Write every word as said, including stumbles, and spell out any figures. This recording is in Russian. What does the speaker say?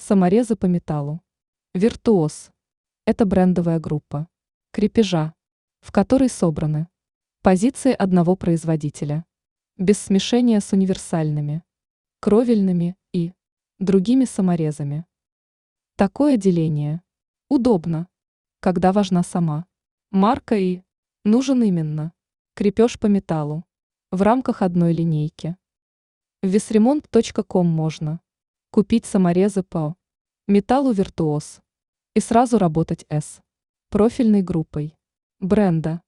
Саморезы по металлу. Виртуоз. Это брендовая группа крепежа, в которой собраны позиции одного производителя, без смешения с универсальными, кровельными и другими саморезами. Такое деление удобно, когда важна сама марка и нужен именно крепеж по металлу в рамках одной линейки. В весремонт точка ком можно купить саморезы по металлу Виртуоз и сразу работать с профильной группой бренда.